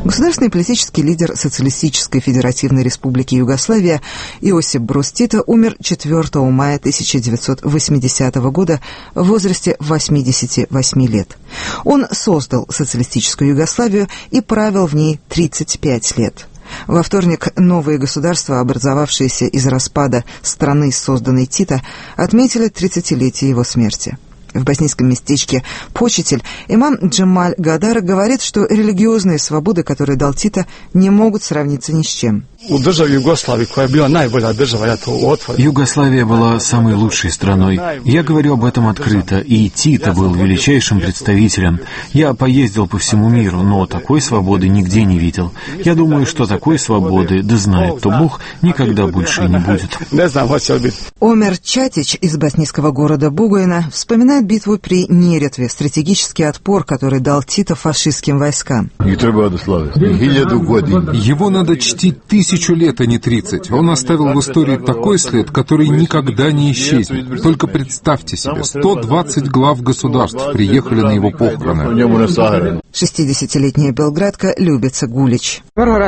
Государственный политический лидер Социалистической Федеративной Республики Югославия Иосип Броз Тито умер 4 мая 1980 года в возрасте 88 лет. Он создал социалистическую Югославию и правил в ней 35 лет. Во вторник новые государства, образовавшиеся из распада страны, созданной Тито, отметили 30-летие его смерти. В боснийском местечке Почитель имам Джемаль Гадар говорит, что религиозные свободы, которые дал Тито, не могут сравниться ни с чем. Югославия была самой лучшей страной. Я говорю об этом открыто, и Тито был величайшим представителем. Я поездил по всему миру, но такой свободы нигде не видел. Я думаю, что такой свободы, да знает то Бог, никогда больше не будет. Омер Чатич из боснийского города Бугоина вспоминает битву при Неретве, стратегический отпор, который дал Тито фашистским войскам. Его надо чтить 1000 лет, а не 30. Он оставил в истории такой след, который никогда не исчезнет. Только представьте себе, 120 глав государств приехали на его похороны. 60-летняя белградка Любица Гулич.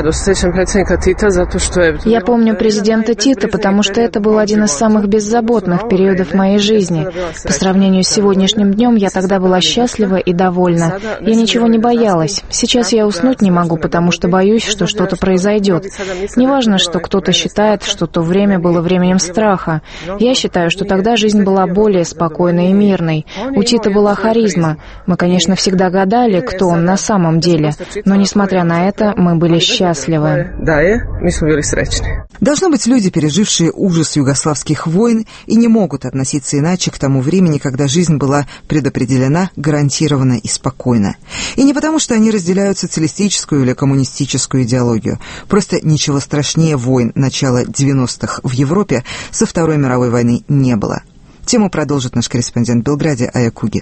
Я помню президента Тита, потому что это был один из самых беззаботных периодов моей жизни. По сравнению с сегодняшним днем, я тогда была счастлива и довольна. Я ничего не боялась. Сейчас я уснуть не могу, потому что боюсь, что что-то произойдет. Неважно, что кто-то считает, что то время было временем страха. Я считаю, что тогда жизнь была более спокойной и мирной. У Тита была харизма. Мы, конечно, всегда гадали, кто он на самом деле. Но, несмотря на это, мы были счастливы. Должно быть, люди, пережившие ужас югославских войн, и не могут относиться иначе к тому времени, когда жизнь была предопределена, гарантирована и спокойна. И не потому, что они разделяют социалистическую или коммунистическую идеологию. Просто ничего страшнее войн начала 90-х в Европе со Второй мировой войны не было. Тему продолжит наш корреспондент в Белграде Ая Куги.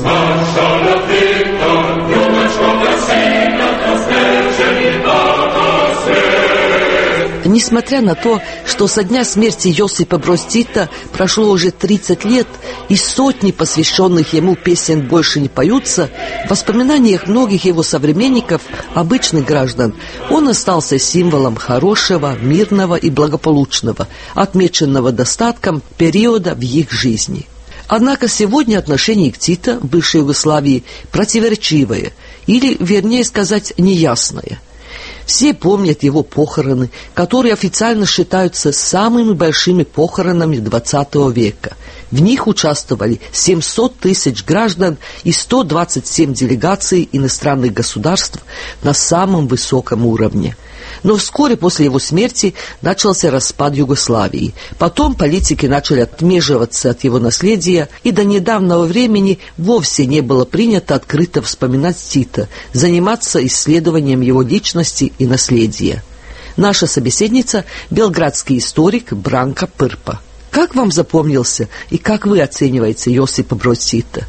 Несмотря на то, что со дня смерти Иосипа Броз Тито прошло уже 30 лет, и сотни посвященных ему песен больше не поются, в воспоминаниях многих его современников, обычных граждан, он остался символом хорошего, мирного и благополучного, отмеченного достатком периода в их жизни. Однако сегодня отношение к Тито в бывшей Югославии противоречивое, или, вернее сказать, неясное. Все помнят его похороны, которые официально считаются самыми большими похоронами XX века. В них участвовали 700 тысяч граждан и 127 делегаций иностранных государств на самом высоком уровне. Но вскоре после его смерти начался распад Югославии. Потом политики начали отмеживаться от его наследия, и до недавнего времени вовсе не было принято открыто вспоминать Тита, заниматься исследованием его личности и наследия. Наша собеседница – белградский историк Бранка Пырпа. Как вам запомнился и как вы оцениваете Иосипа Броз Тита?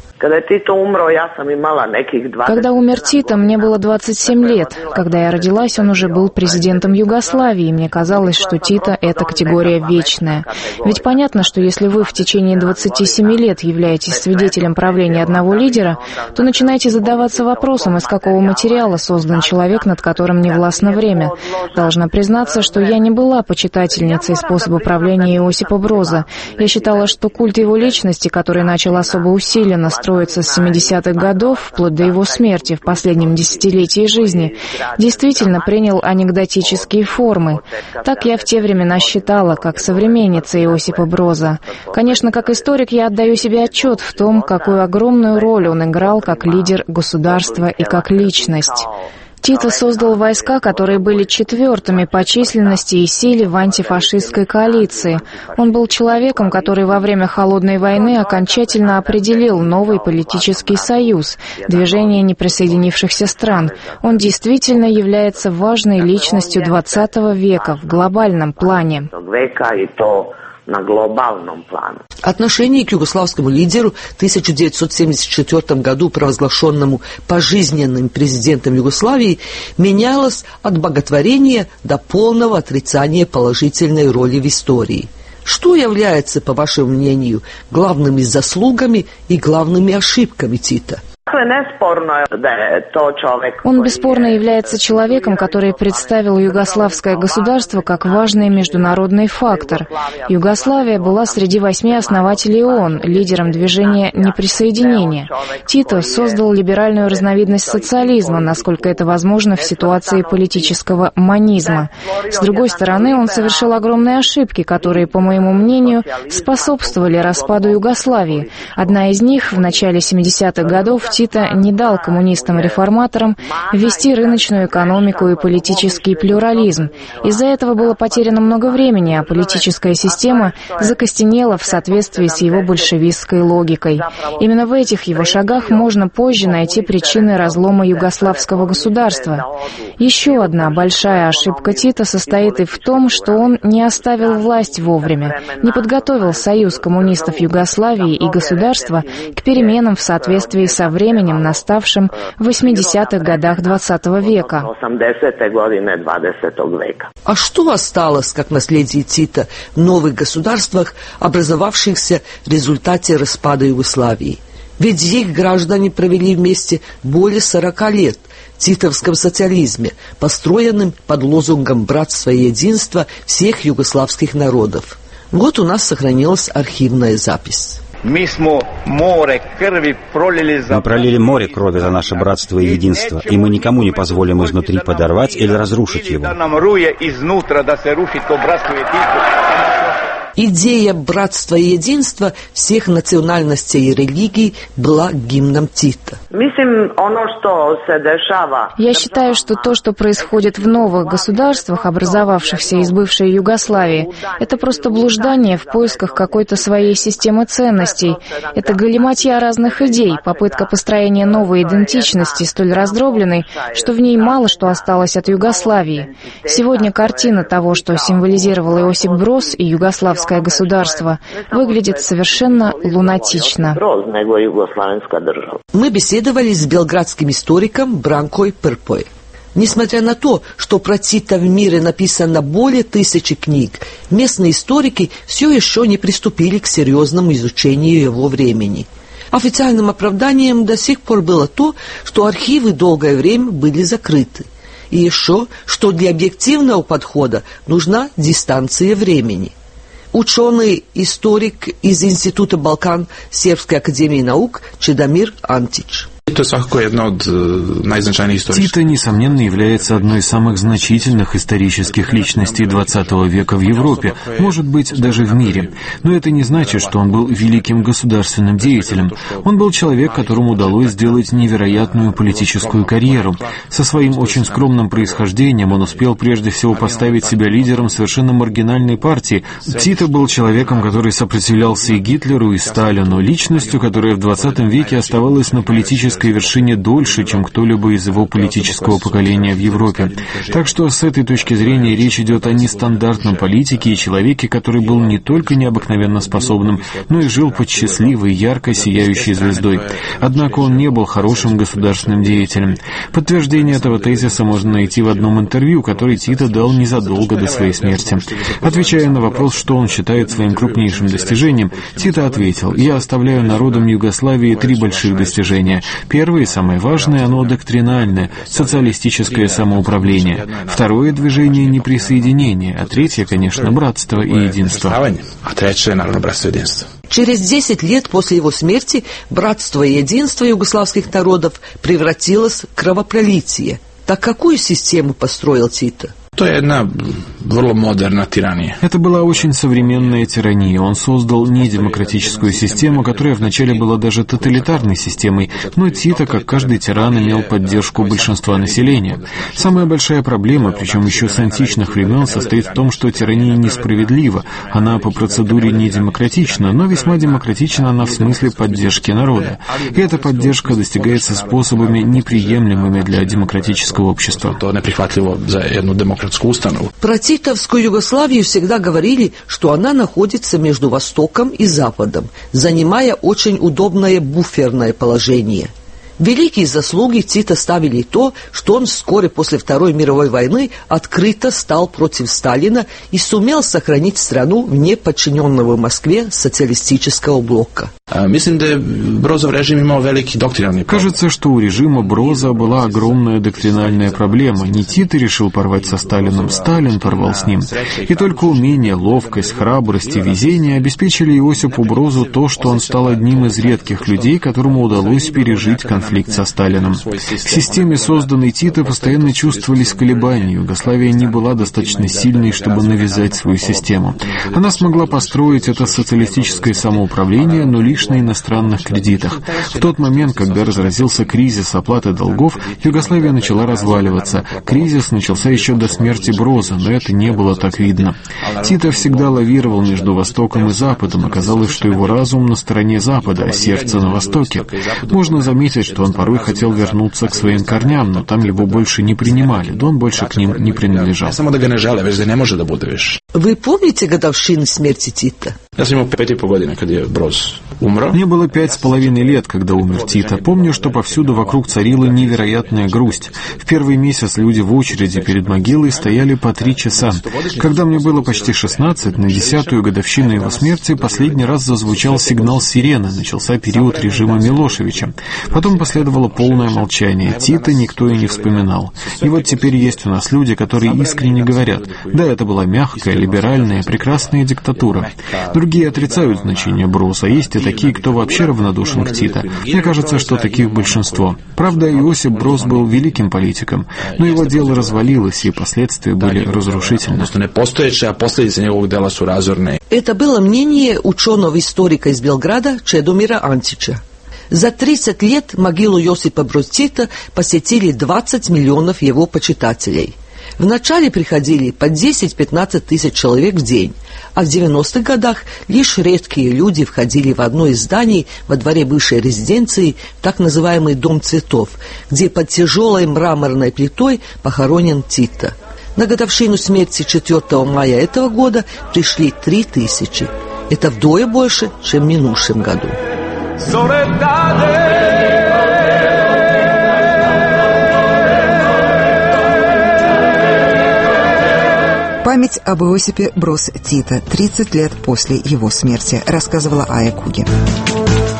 Когда умер Тито, мне было 27 лет. Когда я родилась, он уже был президентом Югославии, и мне казалось, что Тито — это категория вечная. Ведь понятно, что если вы в течение 27 лет являетесь свидетелем правления одного лидера, то начинаете задаваться вопросом, из какого материала создан человек, над которым не властно время. Должна признаться, что я не была почитательницей способа правления Иосипа Броза. Я считала, что культ его личности, который начал особо усиленно строиться с 70-х годов, вплоть до его смерти в последнем десятилетии жизни, действительно принял анекдотические формы. Так я в те времена считала, как современница Иосипа Броза. Конечно, как историк я отдаю себе отчет в том, какую огромную роль он играл как лидер государства и как личность. Тито создал войска, которые были четвертыми по численности и силе в антифашистской коалиции. Он был человеком, который во время Холодной войны окончательно определил новый политический союз, движение неприсоединившихся стран. Он действительно является важной личностью XX века в глобальном плане. На глобальном плане. Отношение к югославскому лидеру, в 1974 году провозглашенному пожизненным президентом Югославии, менялось от боготворения до полного отрицания положительной роли в истории. Что является, по вашему мнению, главными заслугами и главными ошибками Тита? Он бесспорно является человеком, который представил югославское государство как важный международный фактор. Югославия была среди 8 основателей ООН, лидером движения неприсоединения. Тито создал либеральную разновидность социализма, насколько это возможно в ситуации политического манизма. С другой стороны, он совершил огромные ошибки, которые, по моему мнению, способствовали распаду Югославии. Одна из них — в начале 70-х годов Тито не дал коммунистам-реформаторам ввести рыночную экономику и политический плюрализм. Из-за этого было потеряно много времени, а политическая система закостенела в соответствии с его большевистской логикой. Именно в этих его шагах можно позже найти причины разлома югославского государства. Еще одна большая ошибка Тито состоит и в том, что он не оставил власть вовремя, не подготовил союз коммунистов Югославии и государства к переменам в соответствии со временем, наставшим в 80-х годах XX века. А что осталось как наследие Тита в новых государствах, образовавшихся в результате распада Югославии? Ведь их граждане провели вместе более 40 лет в титовском социализме, построенном под лозунгом братства и единства всех югославских народов. Вот у нас сохранилась архивная запись. Мы пролили море крови за наше братство и единство, и мы никому не позволим изнутри подорвать или разрушить его. Идея братства и единства всех национальностей и религий была гимном Тита. Я считаю, что то, что происходит в новых государствах, образовавшихся из бывшей Югославии, это просто блуждание в поисках какой-то своей системы ценностей. Это галиматья разных идей, попытка построения новой идентичности, столь раздробленной, что в ней мало что осталось от Югославии. Сегодня картина того, что символизировал Иосип Броз и югославское государство, выглядит совершенно лунатично. Мы беседовали с белградским историком Бранкой Прпой. Несмотря на то, что про Тита в мире написано более 1000 книг, местные историки все еще не приступили к серьезному изучению его времени. Официальным оправданием до сих пор было то, что архивы долгое время были закрыты. И еще, что для объективного подхода нужна дистанция времени. Ученый-историк из Института Балкан Сербской академии наук Чедомир Антич. Тито, несомненно, является одной из самых значительных исторических личностей XX века в Европе, может быть, даже в мире. Но это не значит, что он был великим государственным деятелем. Он был человек, которому удалось сделать невероятную политическую карьеру. Со своим очень скромным происхождением он успел прежде всего поставить себя лидером совершенно маргинальной партии. Тито был человеком, который сопротивлялся и Гитлеру, и Сталину, личностью, которая в XX веке оставалась на политической вершине дольше, чем кто-либо из его политического поколения в Европе. Так что с этой точки зрения речь идет о нестандартном политике и человеке, который был не только необыкновенно способным, но и жил под счастливой, ярко сияющей звездой. Однако он не был хорошим государственным деятелем. Подтверждение этого тезиса можно найти в одном интервью, которое Тито дал незадолго до своей смерти. Отвечая на вопрос, что он считает своим крупнейшим достижением, Тито ответил: «Я оставляю народам Югославии 3 больших достижения. Первое и самое важное, оно доктринальное, социалистическое самоуправление. Второе движение — неприсоединение, а третье, конечно, братство и единство». Через 10 лет после его смерти братство и единство югославских народов превратилось в кровопролитие. Так какую систему построил Тито? Это была очень современная тирания. Он создал недемократическую систему, которая вначале была даже тоталитарной системой, но Тито, как каждый тиран, имел поддержку большинства населения. Самая большая проблема, причем еще с античных времен, состоит в том, что тирания несправедлива. Она по процедуре не демократична, но весьма демократична она в смысле поддержки народа. И эта поддержка достигается способами, неприемлемыми для демократического общества. Про титовскую Югославию всегда говорили, что она находится между Востоком и Западом, занимая очень удобное буферное положение. Великие заслуги Тита ставили то, что он вскоре после Второй мировой войны открыто стал против Сталина и сумел сохранить страну вне подчиненного Москве социалистического блока. Кажется, что у режима Броза была огромная доктринальная проблема. Не Тито решил порвать со Сталиным, Сталин порвал с ним. И только умение, ловкость, храбрость и везение обеспечили Иосипу Брозу то, что он стал одним из редких людей, которому удалось пережить конфликт со Сталиным. К системе, созданной Тито, постоянно чувствовались колебания. Югославия не была достаточно сильной, чтобы навязать свою систему. Она смогла построить это социалистическое самоуправление, но лишь на иностранных кредитах. В тот момент, когда разразился кризис оплаты долгов, Югославия начала разваливаться. Кризис начался еще до смерти Броза, но это не было так видно. Тито всегда лавировал между Востоком и Западом. Оказалось, что его разум на стороне Запада, а сердце на Востоке. Можно заметить, что он порой хотел вернуться к своим корням, но там его больше не принимали, да он больше к ним не принадлежал. Вы помните годовщину смерти Тита? Мне было 5,5 лет, когда умер Тито. Помню, что повсюду вокруг царила невероятная грусть. В первый месяц люди в очереди перед могилой стояли по 3 часа. Когда мне было почти 16, на 10-ю годовщину его смерти последний раз зазвучал сигнал сирены. Начался период режима Милошевича. Потом последовало полное молчание. Тита никто и не вспоминал. И вот теперь есть у нас люди, которые искренне говорят: да, это была мягкая, либеральная, прекрасная диктатура. Другие отрицают значение Броза. Есть и такие, кто вообще равнодушен к Тито. Мне кажется, что таких большинство. Правда, Иосип Броз был великим политиком, но его дело развалилось, и последствия были разрушительны. Это было мнение ученого-историка из Белграда Чедомира Антича. За 30 лет могилу Иосипа Броз Тита посетили 20 миллионов его почитателей. Вначале приходили по 10-15 тысяч человек в день, а в 90-х годах лишь редкие люди входили в одно из зданий во дворе бывшей резиденции, так называемый Дом цветов, где под тяжелой мраморной плитой похоронен Тито. На годовщину смерти 4 мая этого года пришли 3000. Это вдвое больше, чем в минувшем году. Память об Иосипе Броз Тито 30 лет после его смерти, рассказывала Ая Куги.